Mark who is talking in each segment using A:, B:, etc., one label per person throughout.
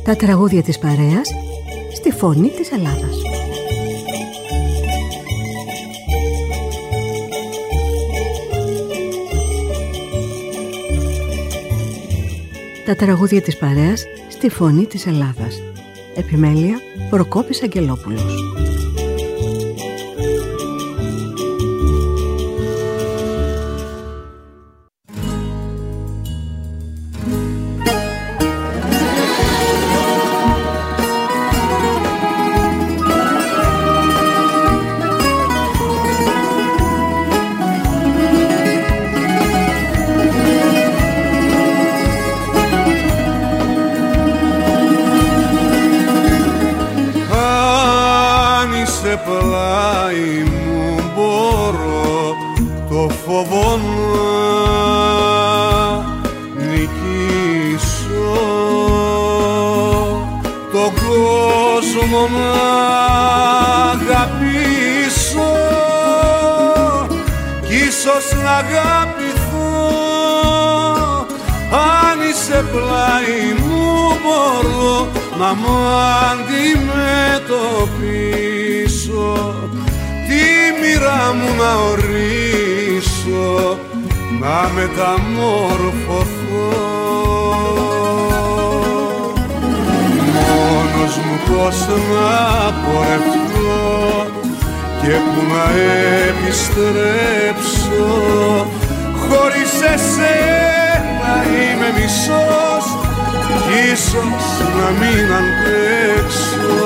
A: Τα τραγούδια της παρέας στη Φωνή της Ελλάδας. Τα τραγούδια της παρέας στη Φωνή της Ελλάδας. Επιμέλεια Προκόπης Αγγελόπουλος.
B: Πλάι μου μπορώ το φόβο να νικήσω, τον κόσμο να αγαπήσω κι ίσως να αγαπηθώ. Αν είσαι πλάι μου μπορώ να μ' αντιμετωπίσω, τη μοίρα μου να ορίσω, να μεταμορφωθώ. Μόνος μου πώς να πορευτώ και που να επιστρέψω, χωρίς εσένα είμαι μισός κι ίσως να μην αντέξω.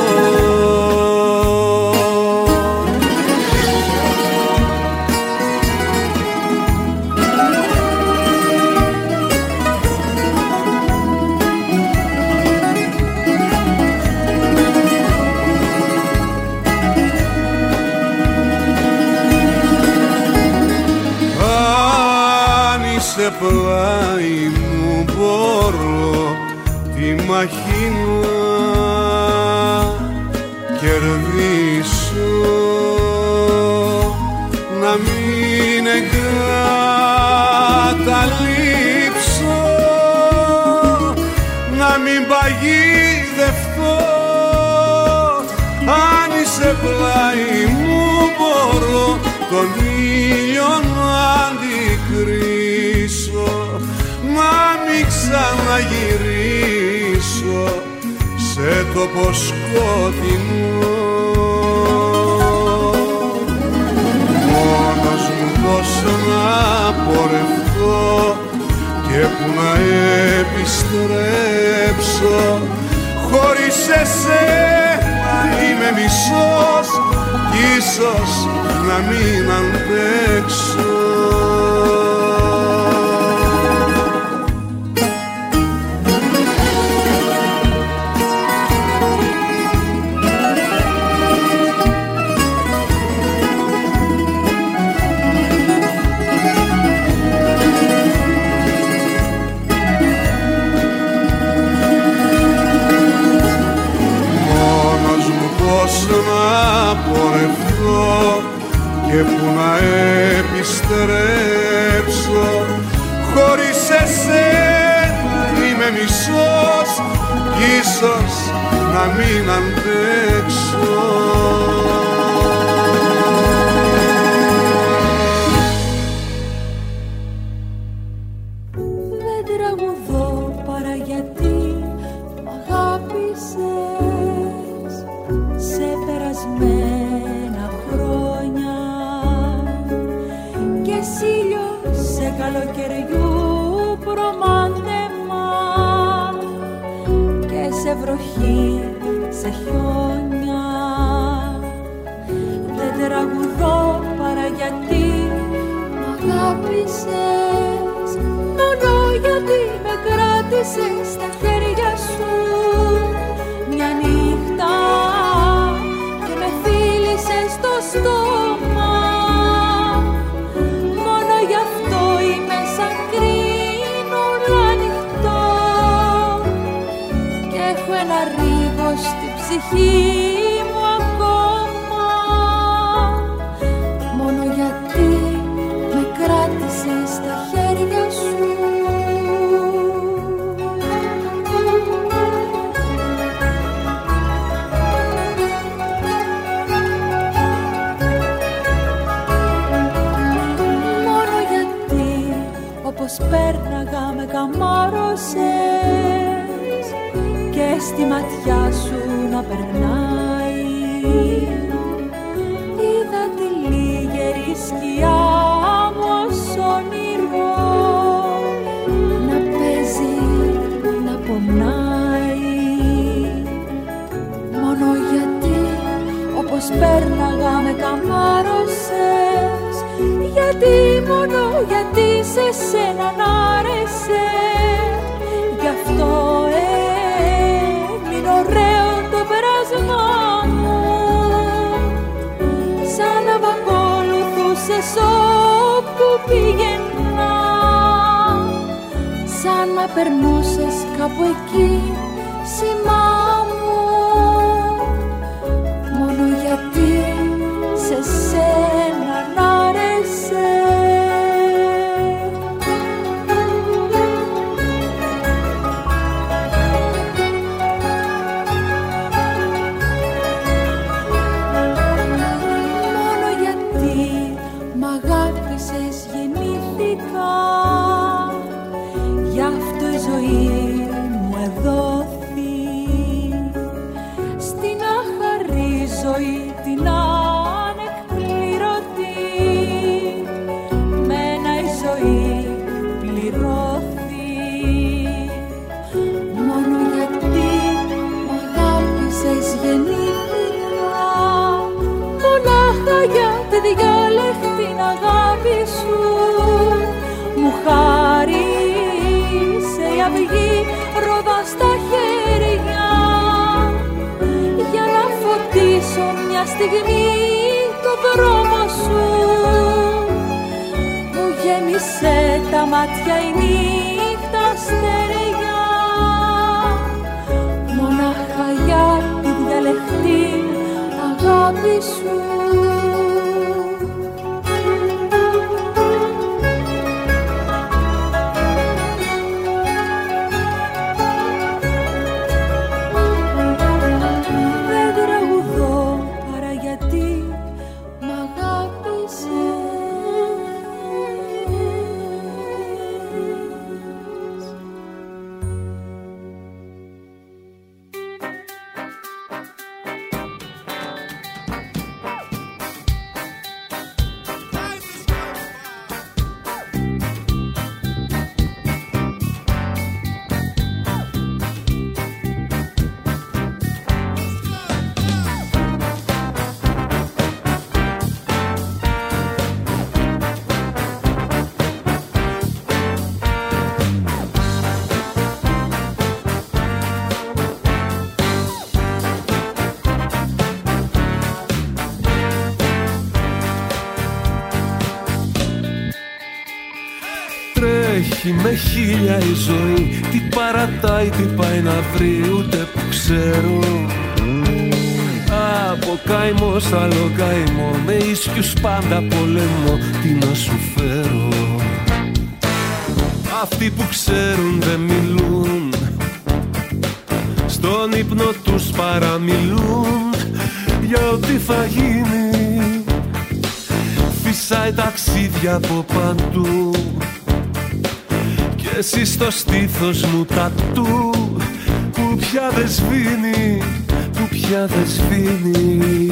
B: Αν είσαι πλάι μου μπορώ τη μαχή να κερδίσω, να μην εγκαταλείψω, να μην παγιδευτώ. Αν είσαι πλάι μου μπορώ τον ήλιο να αντικρίσω, να μην ξαναγυρίσω σε τόπο σκοτεινό. Μόνος μου πώς να πορευτώ και που να επιστρέψω, χωρίς εσένα είμαι μισός κι ίσως να μην αντέξω. Να πορευτώ και που να επιστρέψω, χωρίς εσένα είμαι μισός κι ίσως να μην αντέξω.
C: Δεν τραγουδώ παρά γιατί μ' αγάπησες σε περασμένα χρόνια και σήλιο σε καλοκαιριού προμάντεμα και σε βροχή, σε χιόνια. Δεν τραγουδώ παρά γιατί μ' αγάπησες, μόνο γιατί με κράτησες στα χέρια σου μια νύχτα και με φίλησες στο στόμα. Μόνο γι' αυτό είμαι σαν κρίνουλα ανοιχτό και έχω ένα ρίγο στη ψυχή μου ακόμα, μόνο γιατί με κράτησες στα χέρια σου. στη ματιά σου να περνάει. Είδα τη λίγερη σκιά μου ως όνειρο να παίζει, να πονάει. Μόνο γιατί όπως πέρναγα με καμάρωσες, γιατί μόνο γιατί σε σένα να άρεσε. Γι' αυτό έμεινε ωραίο το πέρασμα μου, σαν να μ' ακολουθούσες όπου πήγαινα, σαν να περνούσες κάπου εκεί σήμα μου, μόνο γιατί σε σένα να άρεσε. Διάλεχτη την αγάπη σου μου χάρισε η αυγή ρόδα στα χέρια, για να φωτίσω μια στιγμή το δρόμο σου. Μου γέμισε τα μάτια η νύχτα στεριά, μονάχα για τη διαλεχτή αγάπη σου.
D: Με χίλια η ζωή, τι παρατάει, τι πάει να βρει, ούτε που ξέρω. Από καημό σ' άλλο καημό, με ίσκιους πάντα πολεμώ, τι να σου φέρω. Αυτοί που ξέρουν δεν μιλούν, στον ύπνο τους παραμιλούν για ό,τι θα γίνει. Φυσάει ταξίδια από παντού, εσύ στο στήθος μου τατού που πια δεν σβήνει, που πια δεν σβήνει.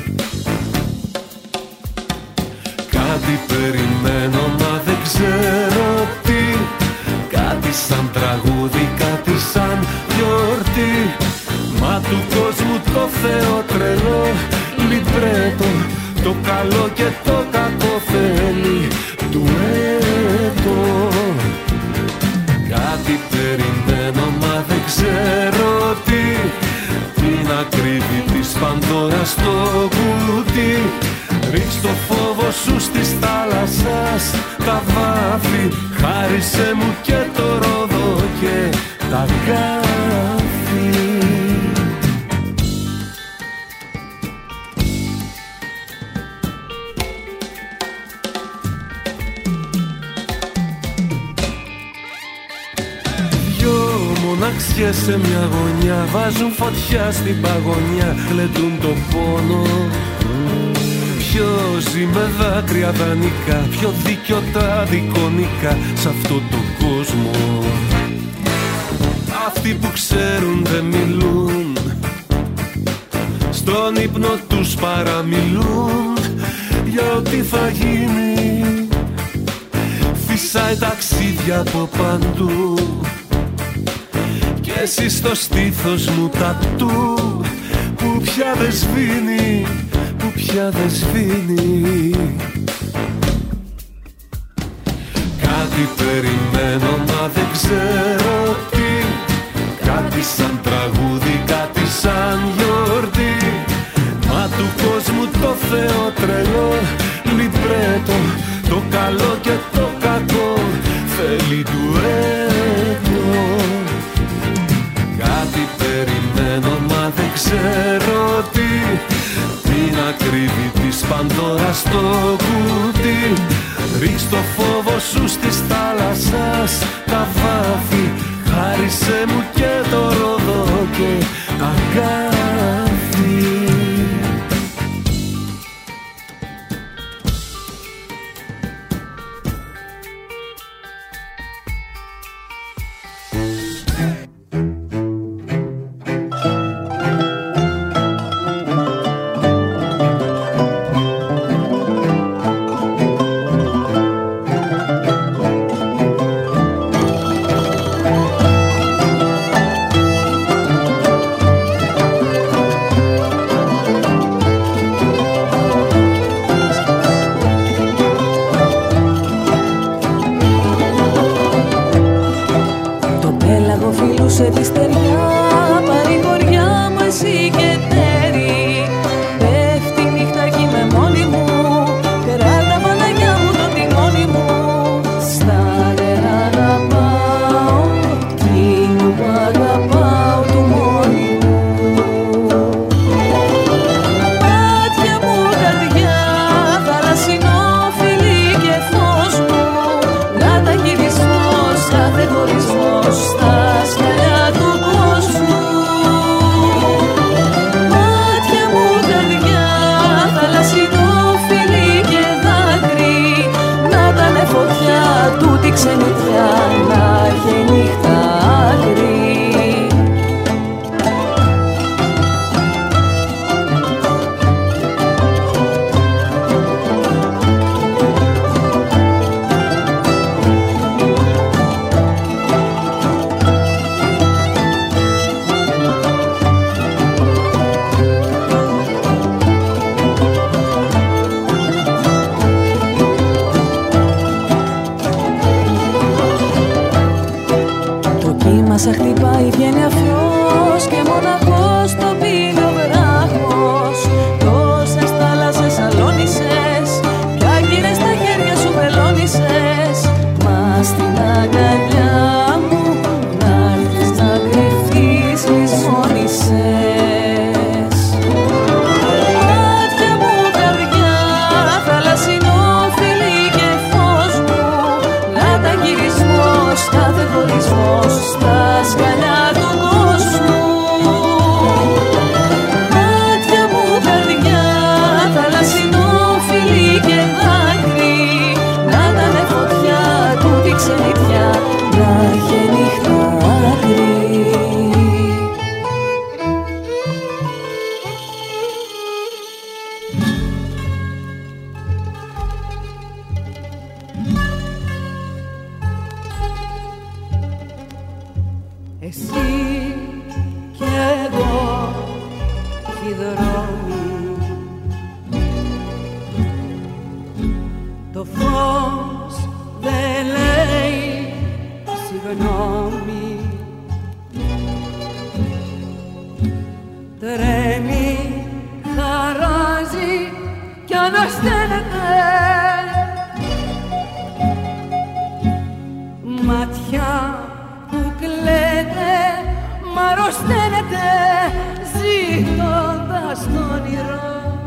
D: Κάτι περιμένω μα δεν ξέρω τι, κάτι σαν τραγούδι, κάτι σαν γιορτή. Μα του κόσμου το Θεό τρελό λιμπρέτο, το καλό και το κακό θέλει ντουέτο. Κάτι περιμένω μα δεν ξέρω τι, την ακρίβει της Πανδώρας στο κουτί. Ρίξ' το φόβο σου στις θάλασσας τα βάθη, χάρισε μου και το ρόδο και τα γάφη. Μοναξιές σε μια γωνιά βάζουν φωτιά στην παγωνιά, γλεντούν το πόνο. Ποιος ζει με δάκρυα δανεικά, πιο δίκιο τα δικονικά σ' αυτό το κόσμο. Αυτοί που ξέρουν δεν μιλούν, στον ύπνο τους παραμιλούν για ό,τι θα γίνει. Φυσάει ταξίδια από παντού κι εσύ στο στήθος μου τατού που πια δεν σβήνει, που πια δεν σβήνει. Κάτι περιμένω μα δεν ξέρω τι, κάτι σαν τραγούδι, κάτι σαν γιορτή. Μα του κόσμου το Θεό τρελό λιμπρέτο, το καλό και το κακό θέλει ντουέτο. Κάτι περιμένω μα δεν ξέρω τι, την ακρίβη της Πανδώρας στο κουτί. Ρίξ' το φόβο σου στις θάλασσας τα βάθη, χάρισε μου και το ρόδο και αγάπη.
C: Σε τη στεριά παρηγοριά μου εσύ και τέρι. Πέφτει νύχτα κι είμαι μόνη μου, κράτα Παναγιά μου το τιμόνι μου. Στα νερά να πάω, εκείνου που αγαπάω του μόνη μου. Μάτια μου καρδιά, θαλασσινό φιλί και φως μου, να τα γυρισμός, κάθε χωρισμός, τούτη ξενιτιά να έχει νύχτα άκρη. Μάσα χτυπάει, βγαίνει αφρός και μοναχός το πίνει ο βράχος. Τόσες θάλασσες αλώνησες κι άγκυρες στα χέρια σου βελώνησες. Μα στην αγκαλιά μου να'ρθεις να κρυφτείς λησμόνησες. Μάτια μου καρδιά, θαλασσινό φιλί και φως μου, να τα γυρισμός, κάθε χωρισμός στα σκαλιά του κόσμου. Μάτια μου καρδιά, θαλασσινό φιλί και δάκρυ, να ήτανε φωτιά τούτη ξενιτιά, να είχε νύχτα άκρη.
E: Εσύ κι εγώ κι οι δρόμοι, το φως δεν λέει συγγνώμη. Τρέμει, χαράζει κι ανασταίνεται, μάτια που κλαίτε μ' αρρωσταίνετε, ζήτοντας το όνειρο.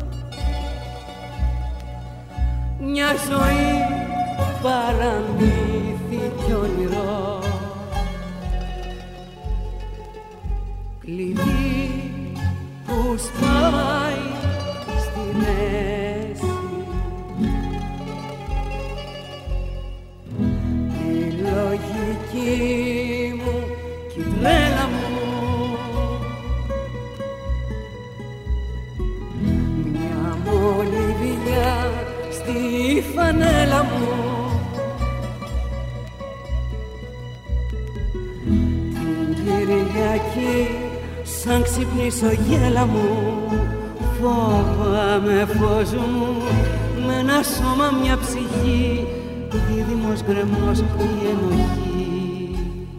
E: Μια ζωή παραμύθι κι όνειρο, κλειδί που σπάει στη μέση. Η λογική μου κι στη φανέλα μου. Την Κυριακή σαν ξυπνήσω γέλα μου, φόβαμαι φως μου με ένα σώμα μια ψυχή, δίδυμος γκρεμός η ενοχή.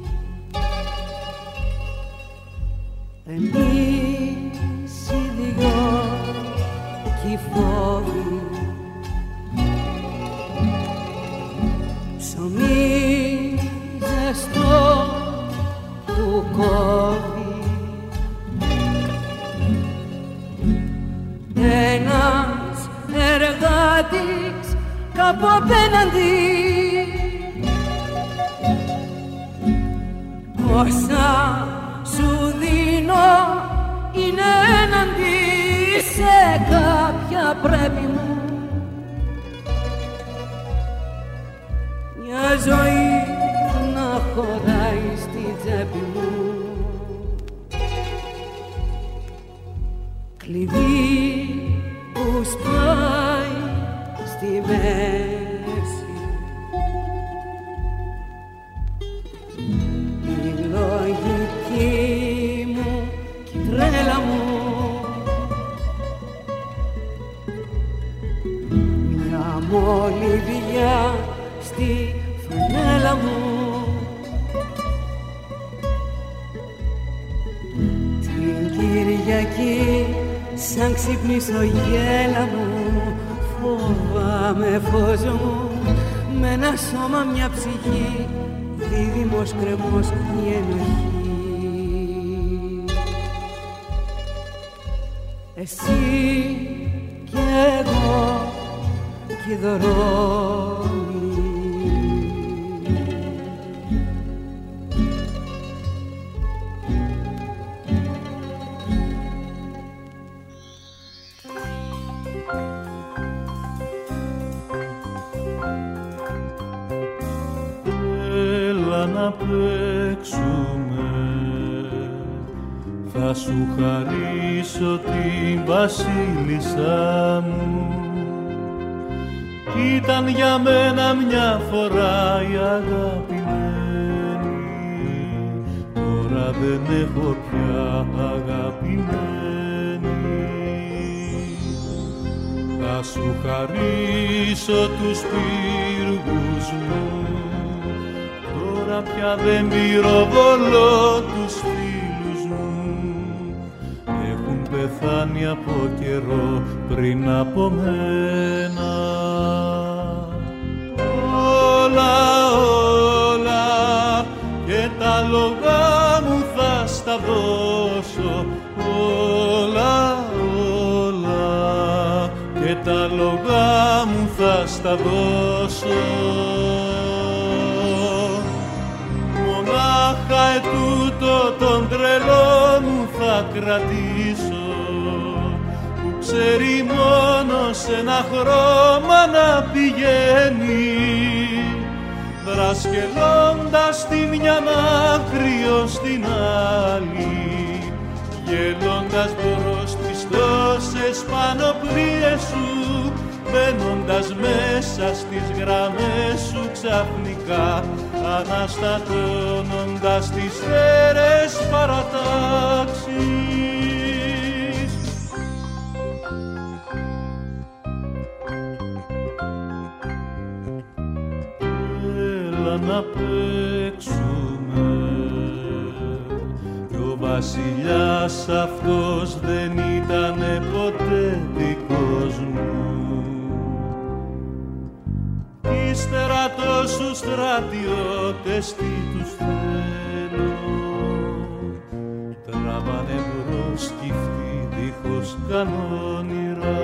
E: Εμείς οι δυο κι οι φόβοι, ψωμί ζεστό που κόβει, ένας εργάτης κάπου απέναντι, όσα σου δίνω είναι έναντι σε κάποια πρέπει μου. Μια ζωή να χωράει στη τσέπη μου, κλειδί που σπάει στη μέση, η λογική μου κι η τρέλα μου, μια μολυβιά στη φανέλα μου. Την Κυριακή σαν ξυπνήσω γέλα μου, φόβαμαι φως μου με ένα σώμα μια ψυχή, δίδυμος κρεμός η ενοχή. Εσύ κι εγώ κι οι δρόμοι,
D: να παίξουμε, θα σου χαρίσω την βασίλισσά μου. Ήταν για μένα μια φορά η αγαπημένη, τώρα δεν έχω πια αγαπημένη. Θα σου χαρίσω τους πύργους μου, τώρα πια δεν πυροβολώ τους φίλους μου, έχουν πεθάνει από καιρό πριν από μένα. Όλα, όλα και τα λογά μου θα στα δώσω, όλα, όλα και τα λογά μου θα στα δώσω. Μονάχα ετούτο τον τρελό μου θα κρατήσω, που ξέρει μόνο σε ένα χρώμα να πηγαίνει, δρασκελώντας τη μια άκρη ως την άλλη, γελώντας μπρος τις τόσες πανοπλίες σου, μπαίνοντας μέσα στις γραμμές σου ξαφνικά, αναστατώνοντας τις αίρες παρατάξεις. Έλα να παίξουμε, κι ο βασιλιάς αυτός δεν ήτανε ποτέ δικός μου. Ύστερα τόσους στρατιώτες τι τους θέλω, τραβάνε μπρος κι αυτοί δίχως κανόνιρα.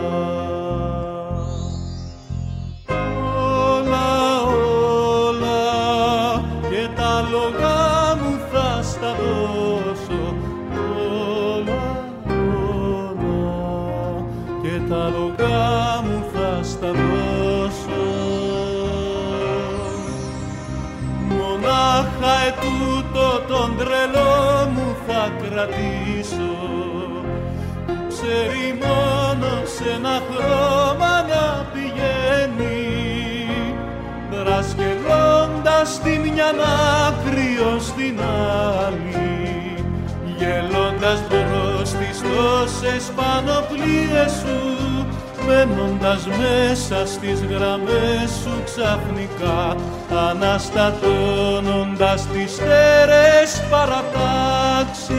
D: Όλα, όλα και τα λογά μου θα στα δώσω, όλα, όλα και τα λογά μου θα στα δώσω. Μονάχα ετούτο τον τρελό μου θα κρατήσω, που ξέρει μόνο σε ένα χρώμα να πηγαίνει,
B: ένα κρύο στην άλλη, γελώντας μπρος τις τόσες πανοπλίες σου, μπαίνοντας μέσα στις γραμμές σου ξαφνικά, αναστατώνοντας τις στέρεες παρατάξεις.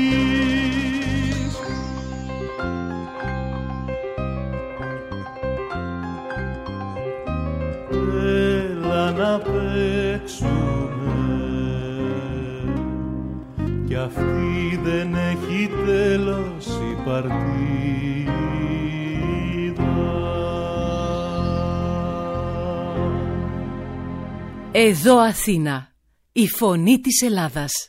B: Έλα να παίξουμε, κι αυτή δεν έχει τέλος η παρτίδα.
F: Εδώ Αθήνα, η φωνή της Ελλάδας.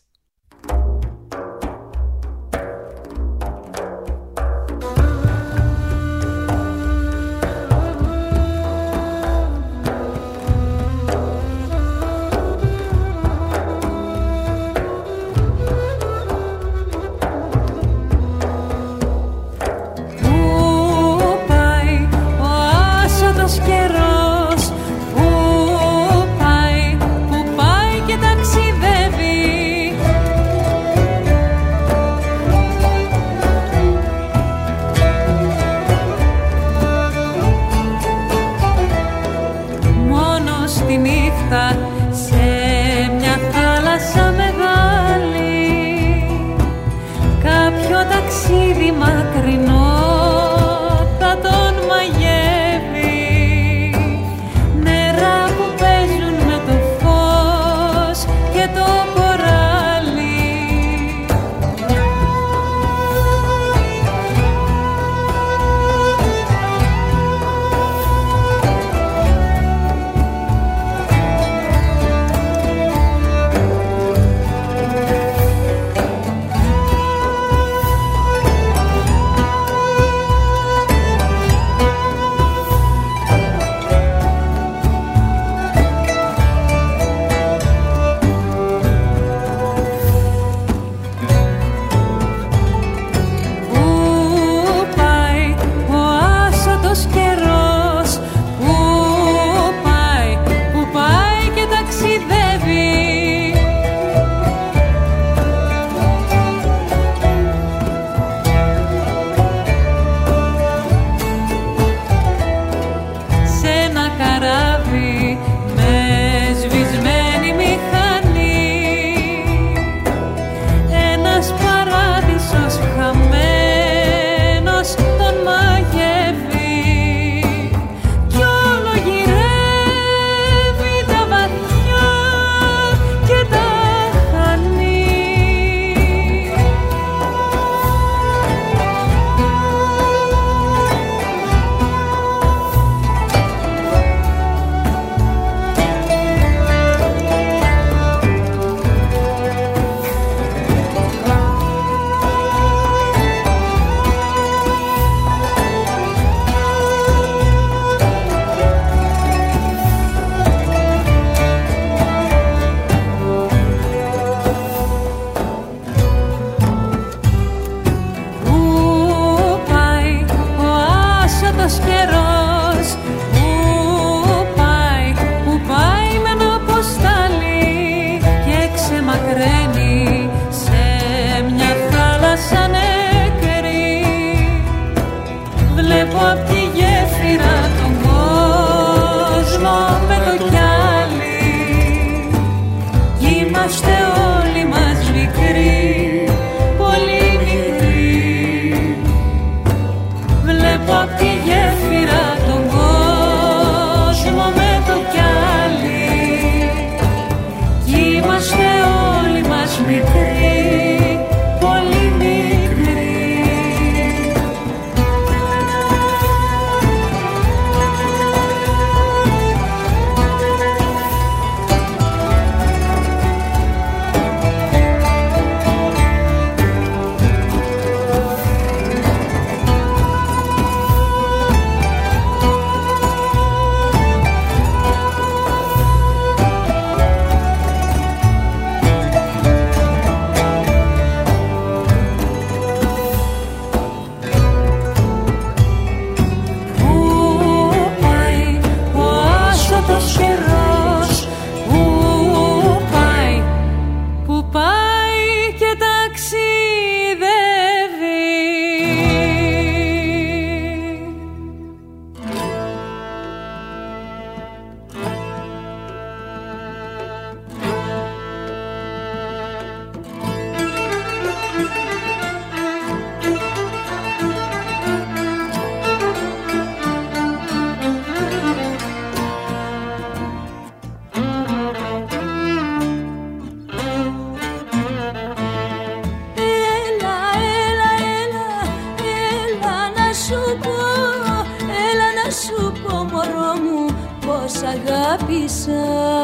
C: αγάπησα.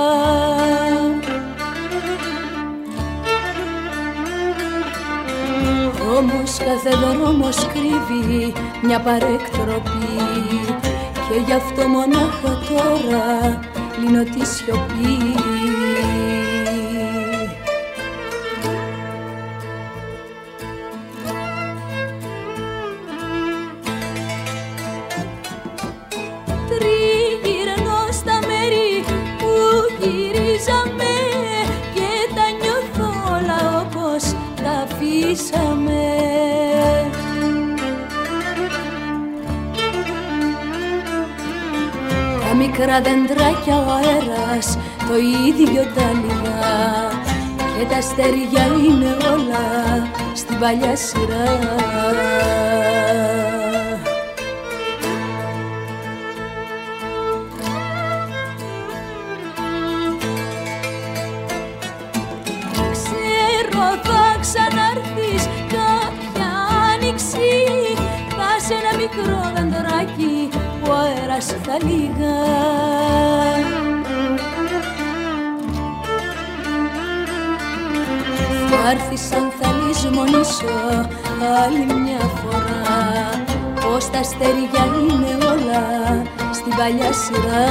C: Όμως κάθε δρόμος κρύβει μια παρέκτροπη και γι' αυτό μονάχα τώρα λύνω τη σιωπή. Τριγυρνώ στα μέρη που γυρίζαμε και τα νιώθω όλα όπως τα αφήσαμε. Τα μικρά δεντράκια ο αέρας το ίδιο τα λιγά και τα αστέρια είναι όλα στην παλιά σειρά. Ξέρω θα ξαναρθείς κάποια άνοιξη, θα σε ένα μικρό δεντράκι που ο αέρας θα λυγά. Θα έρθεις αν θα λησμονήσω άλλη μια φορά, πως τα αστέρια είναι όλα στην παλιά σειρά.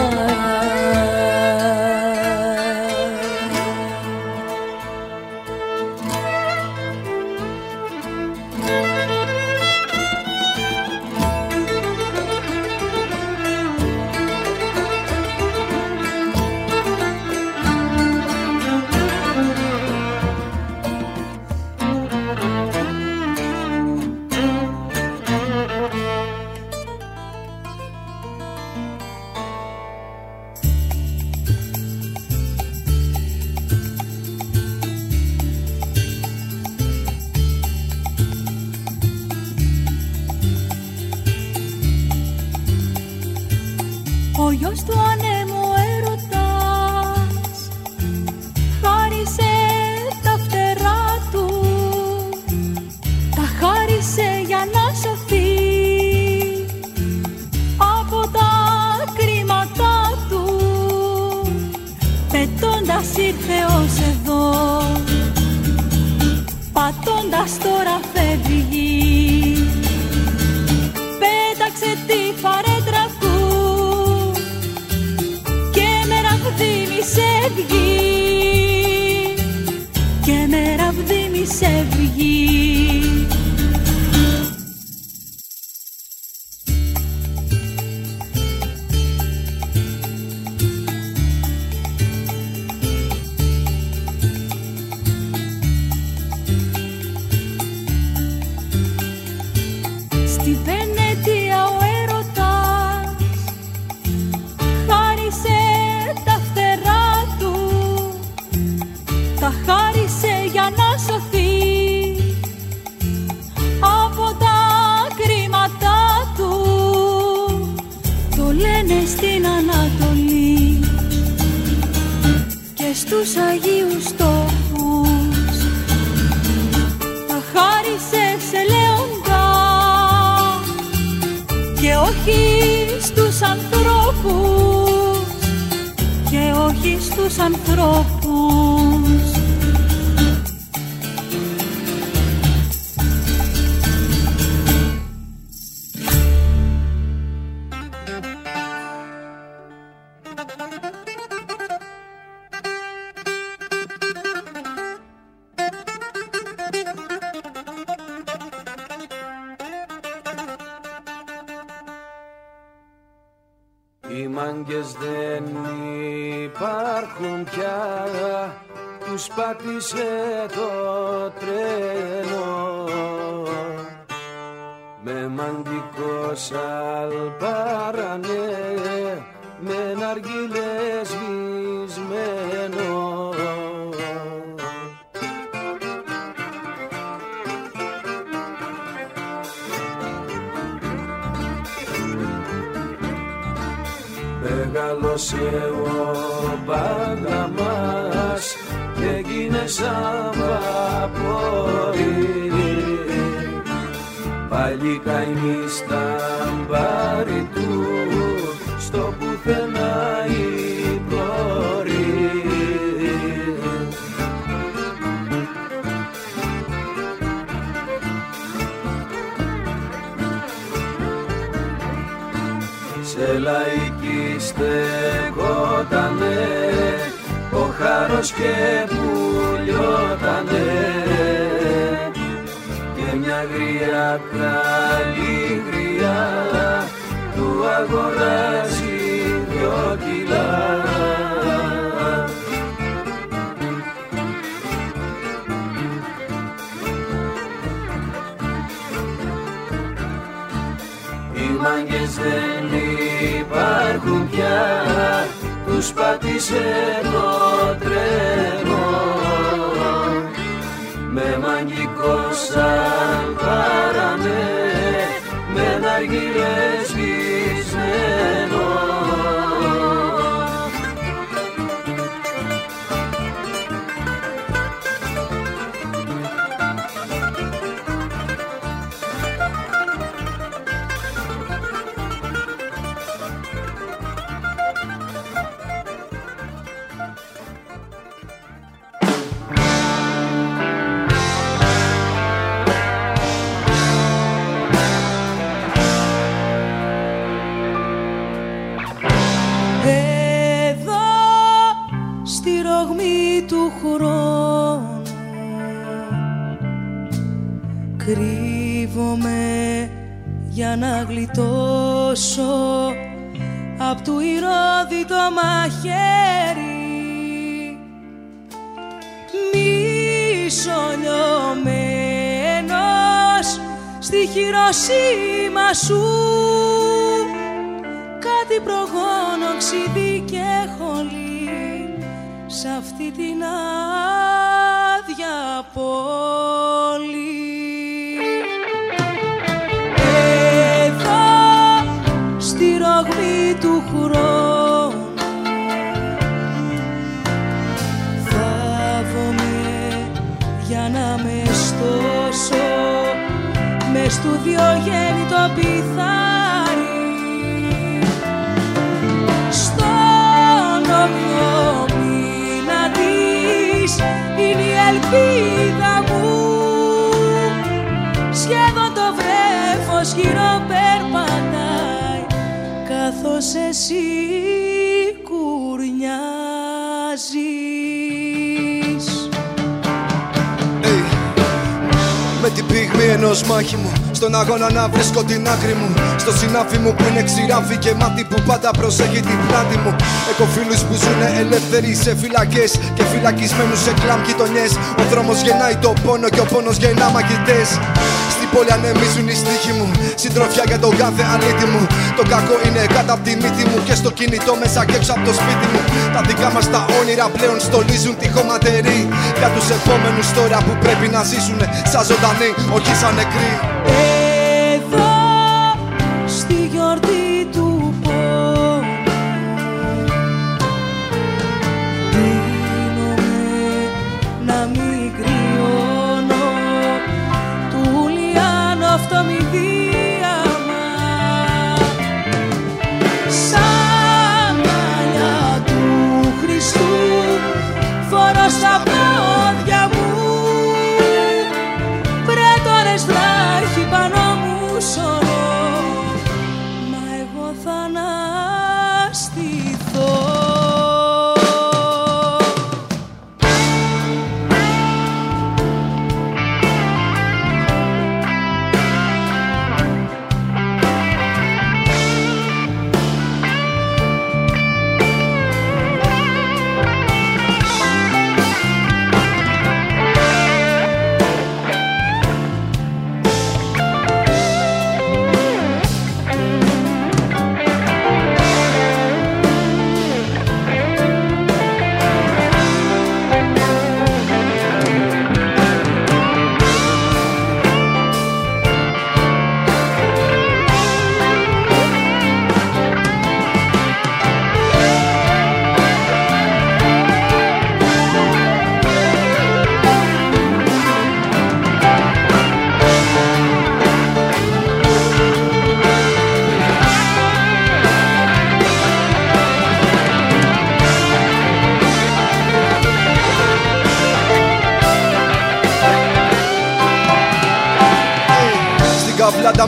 G: Ο γιος του ανέμου έρωτας χάρισε τα φτερά του, τα χάρισε για να σωθεί από τα κρίματα του. Πετώντας ήρθε ως εδώ, πατώντας τώρα φεύγει, πέταξε τη φαρέτρα του σε βγει και με ραβδίμη σε βγει. Στη Βενετία ο έρωτας χάρισε χάρισε για να σωθεί από τα κρίματα του. Το λένε στην Ανατολή και στους Αγίους τόπους, τα χάρισε σε λέοντα και όχι στους ανθρώπους, και όχι στους ανθρώπους.
D: Οι μάγκες δεν υπάρχουν πια, τους πάτησε το τρένο με μαντικό σαλπάρανε, με ναργίλες σβησμένο. Μεγάλωσε ο Παγαμάς και έγινε σαν βαπόρι, πάλι καημί στα μπάρι του, στο πουθενά
H: σε λαϊκή στεκότανε, ο χάρος και πουλιότανε και μια γριά καλή γριά του αγοράζει 2 κιλά. Οι μάγκες δεν υπάρχουν πια, τους πάτησε το τρένο με μαγικό σαν παραμέ, με ναργιλές σβησμένο.
C: Κρύβομαι για να γλιτώσω απ' του Ηρώδη το μαχαίρι, μισολιωμένος στη Χειροσύμα σου, κάτι προγόνο ξύδι και χολή σ' αυτή την άδεια πόλη. Στη ρογμή του χρόνου θάβομαι για να με στώσω μες του διογέννητο πιθάρι, στον όγδοο μήνα της είναι η ελπίδα μου, σχεδόν το βρέφος γύρω περπατάει καθώς εσύ κουρνιάζεις.
I: Με την πυγμή ενός μάχημου, στον αγώνα να βρίσκω την άκρη μου, στο συνάφι μου που είναι ξηράφι και μάτι που πάντα προσέχει την πλάτη μου. Έχω φίλους που ζουνε ελεύθεροι σε φυλακές και φυλακισμένους σε κλαμπ γειτονιές. Ο δρόμος γεννάει το πόνο και ο πόνος γεννά μαχητές. Στην πόλη ανεμίζουν οι στίχοι μου, συντροφιά για τον κάθε αλήτη μου. Το κακό είναι κάτω απ' τη μύτη μου και στο κινητό μέσα και έξω απ' το σπίτι μου. Τα δικά μας τα όνειρα πλέον στολίζουν τη χωματερή για τους επόμενους τώρα που πρέπει να ζήσουνε σαν ζωντανοί, όχι σαν νεκροί.
C: Εδώ στη γιορτή του πόνου δίνομαι να μην κρυώνω του Λιάνο αυτό μη δίαμα, σαν μαλλιά του Χριστού φορώ στα πόδια μου πρέτορες βράχοι πάνω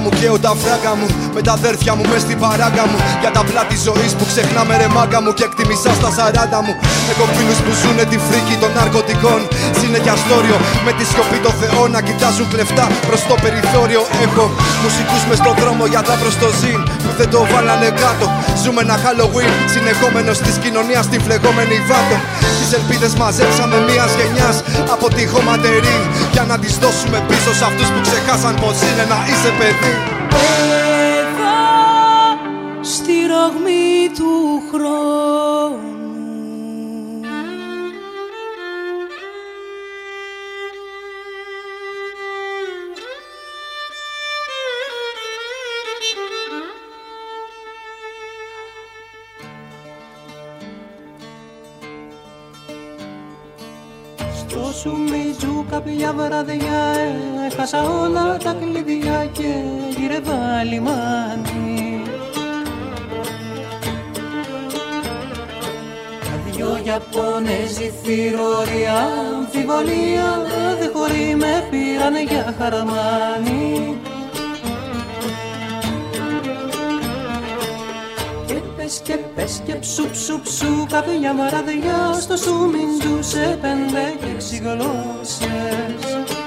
I: μου καίω τα φράγκα μου με τα αδέρφια μου μες στην παράγκα μου. Για τα πλάτη ζωής που ξεχνάμε ρε μάγκα μου και εκτιμήσα στα 40 μου. Έχω φίλους που ζουνε τη φρίκη των ναρκωτικών. Συνέχεια στόριο με τη σιωπή το Θεό να κοιτάζουν κλεφτά προς το περιθώριο. Έχω μουσικούς μες στον δρόμο για τα προς το ζήν που δεν το βάλανε κάτω. Ζούμε ένα Halloween συνεχόμενος της κοινωνίας στην φλεγόμενη βάτο. Τις ελπίδες μαζέψαμε μιας γενιάς από τη χωματερή για να τις δώσουμε πίσω σε αυτούς που ξεχάσαν πως είναι να είσαι παιδί.
C: Εδώ στη ρογμή του χρόνου
E: Στο Σουμιτζού κάποια βραδιά έχασα όλα τα κλειδιά και γύρευα λιμάνι. Δυο Ιαπώνεζοι θηρορία, αμφιβολία, δε χωρί με πήρανε για χαρμάνι. Και πες και ψου ψου ψου κάποια βραδιά στο Σουμιτζού σε 5 και 6 γλώσσες.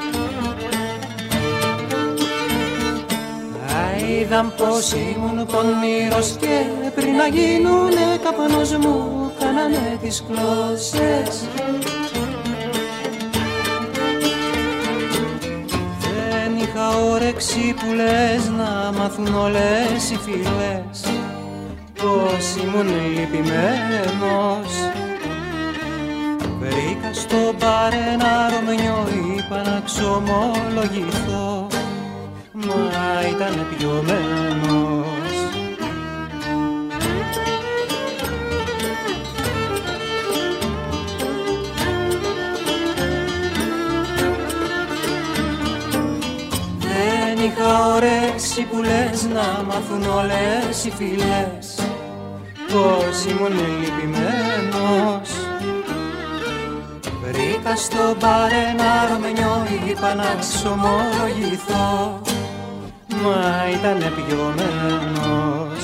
E: Είδαν πως ήμουν πονηρός και πριν να γίνουνε καπνός μου κάνανε τις κλώσσες. Δεν είχα όρεξη που λες να μάθουν όλες οι φυλές πως ήμουν λυπημένος. Βρήκα στο μπαρ ένα Ρωμιό, είπα να ξομολογηθώ, μα ήταν πιωμένος. Δεν είχα όρεξη που λες να μάθουν όλες οι φυλές πως ήμουν λυπημένος. Βρήκα στο μπαρ ένα Ρωμιό, είπα να ξομολογηθώ, μα ήταν πιωμένος.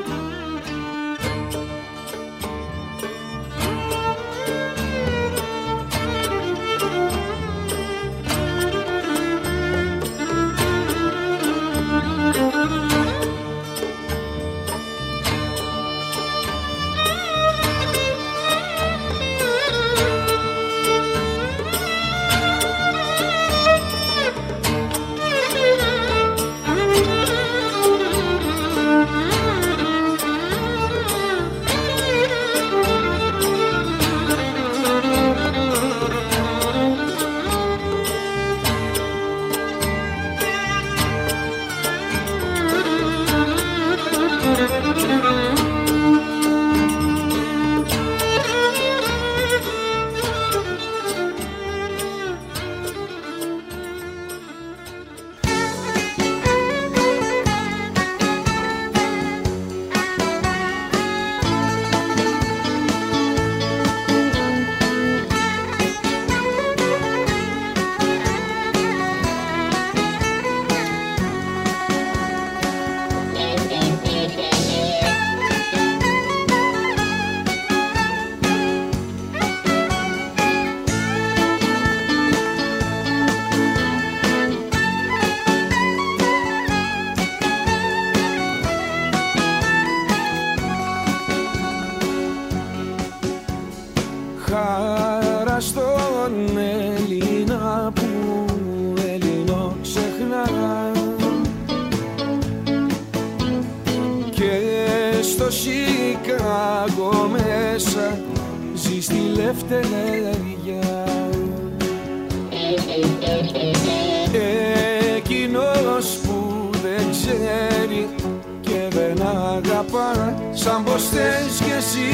B: Εκείνος που δεν ξέρει και δεν αγαπά, σαν πως θες κι εσύ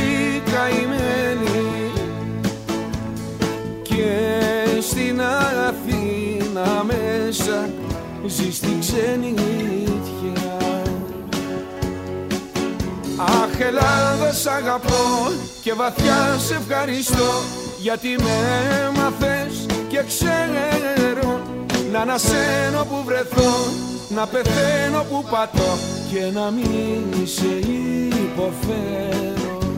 B: καημένη. Και στην Αθήνα μέσα ζει στην ξενιτιά. Αχ Ελλάδα σ' αγαπώ και βαθιά σε ευχαριστώ, γιατί με έμαθες και ξέρω να ανασένω που βρεθώ να πεθαίνω που πατώ και να μην σε υποφέρω.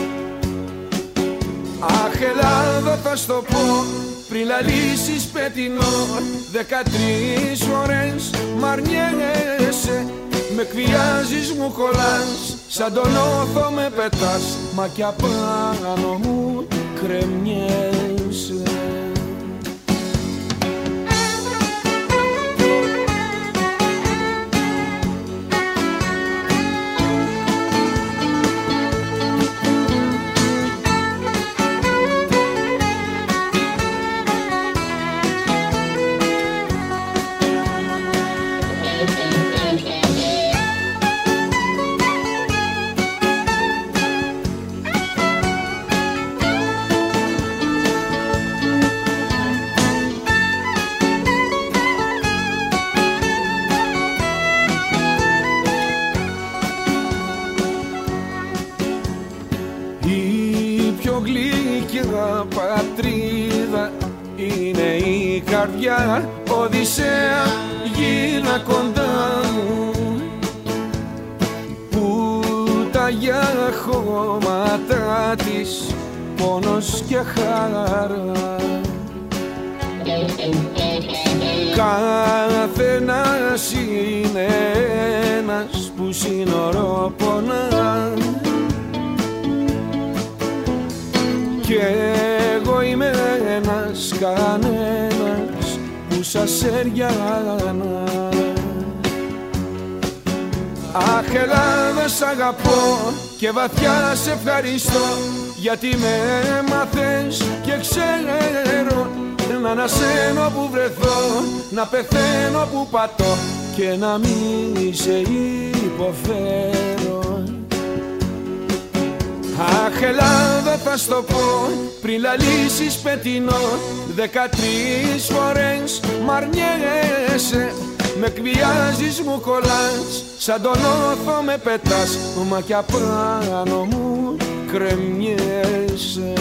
B: Αχ, Ελλάδα θα στο πω πριν λαλήσεις πετεινό, 13 φορές μ' αρνιέσαι, με εκβιάζεις, μου κολλάς, σαν τον όθο με πετάς, μα κι απάνω μου κρεμιέσαι. Πατρίδα είναι η καρδιά, Οδυσσέα γίνα κοντά μου, που τα για χώματα της πόνος και χαρά. Καθένας είναι ένας που σύνορο πονά, κι εγώ είμαι ένας κανένας που σας έριανα. Αχ, Ελλάδα, σ' αγαπώ και βαθιά σε ευχαριστώ, γιατί με έμαθες και ξέρω να ανασένω που βρεθώ, να πεθαίνω που πατώ και να μην σε υποφέρω. Αχ, Ελλάδα, θα στο πω πριν λαλήσεις πετεινό, 13 φορές μ' αρνιέσαι, με εκβιάζεις, μου κολλάς, σαν τον όθο με πετάς, μα κι απάνω μου κρεμιέσαι.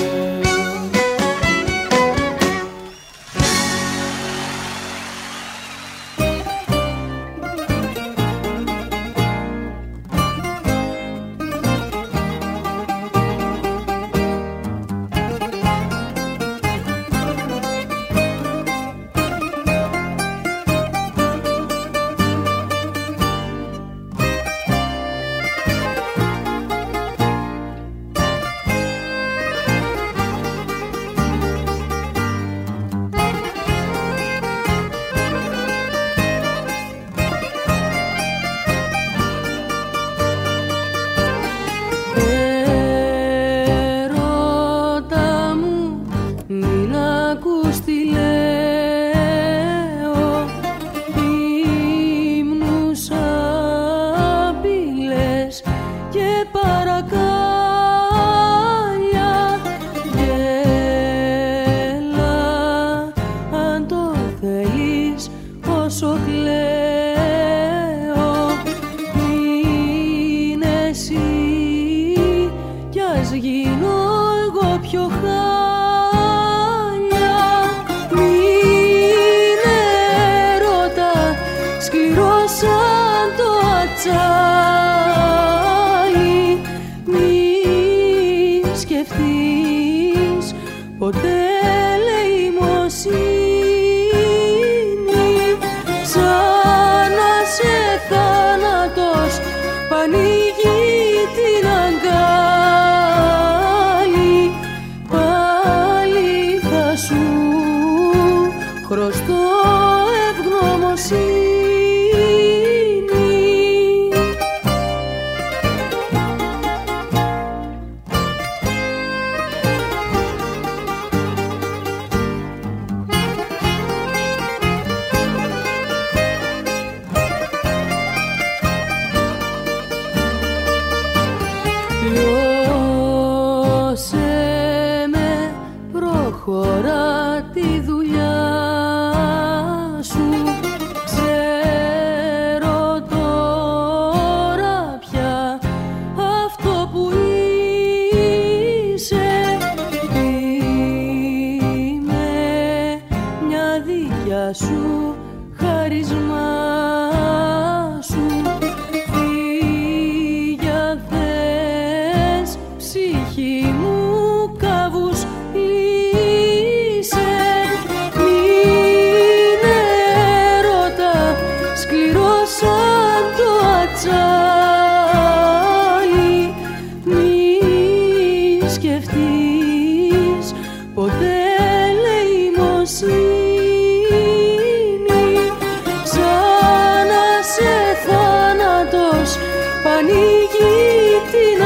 C: πανηγεί την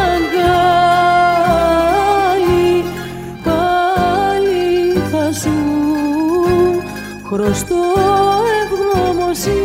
C: αγκάλι, πάλι θα σου χρωστώ ευγνωμοσύνη.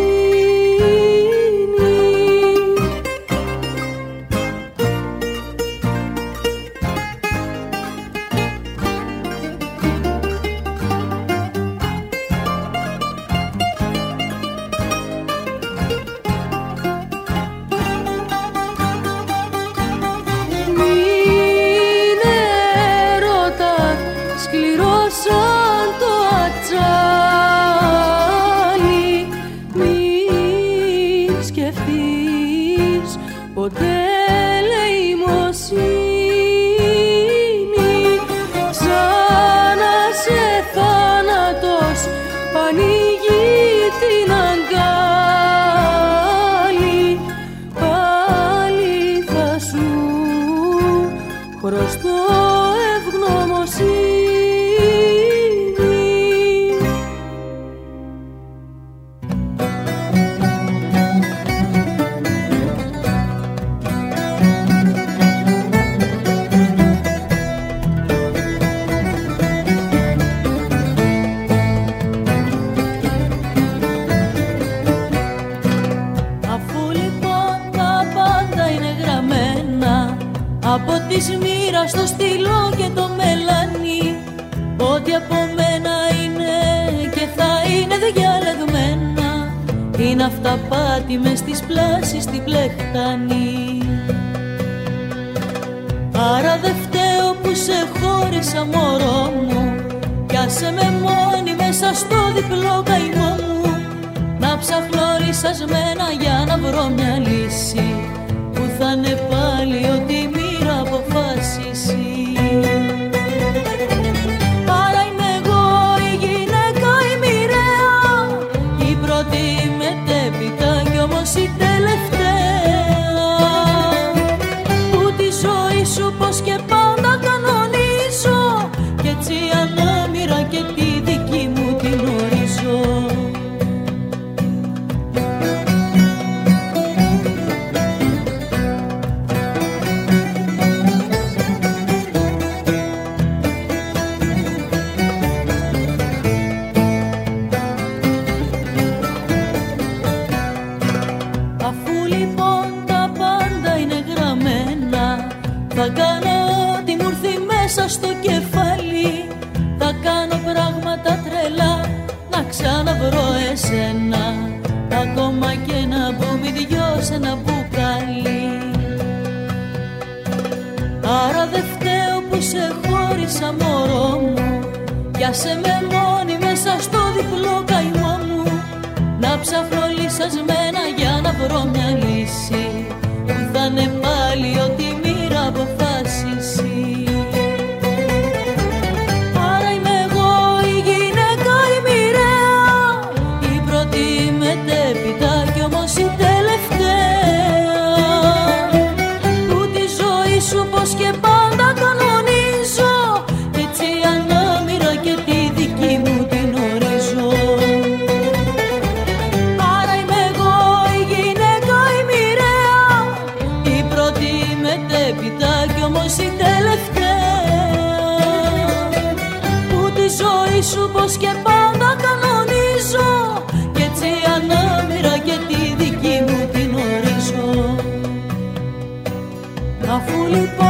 J: Αυταπάτη μες στις πλάσεις την πλεχτάνη. Άρα δε φταίω που σε χώρισα μωρό μου, κι άσε με μόνη μέσα στο διπλό καημό μου, να ψάχνω ρισασμένα για να βρω μια λύση που θα είναι πάλι ό,τι η μοίρα αποφάσισει. Άρα είμαι εγώ η γυναίκα η μοιραία, η πρώτη μετέπειτα κι όμως η τελευταία, που τη ζωή σου πως και πάντα κανονίζω, κι έτσι ανάμειρα και τη δική μου την ορίζω. Θα κάνω ό,τι μου έρθει μέσα στο κεφάλι, θα κάνω πράγματα τρελά να ξαναβρω εσένα, ακόμα και να μπούμε δυο σε ένα μπουκάλι. Άρα δε φταίω που σε χώρισα μωρό μου, κι άσε με μόνη μέσα στο διπλό καημό μου, να ψάχνω λυσασμένα για να βρω μια λύση που θα είναι πάλι ό,τι μοίρα αποφάσισει. Άρα είμαι εγώ η γυναίκα η μοιραία, η πρώτη μετέπειτα κι όμως η τελευταία, που τη ζωή σου πως και πάντα κανονίζω, κι έτσι ανάμειρα και τη δική μου την ορίζω. Άρα είμαι εγώ η γυναίκα η μοιραία, η πρώτη μετέπειτα κι όμως η τελευταία, που τη ζωή σου πως και πάντα κανονίζω, κι έτσι ανάμειρα και τη δική μου την ορίζω. Αφού λοιπόν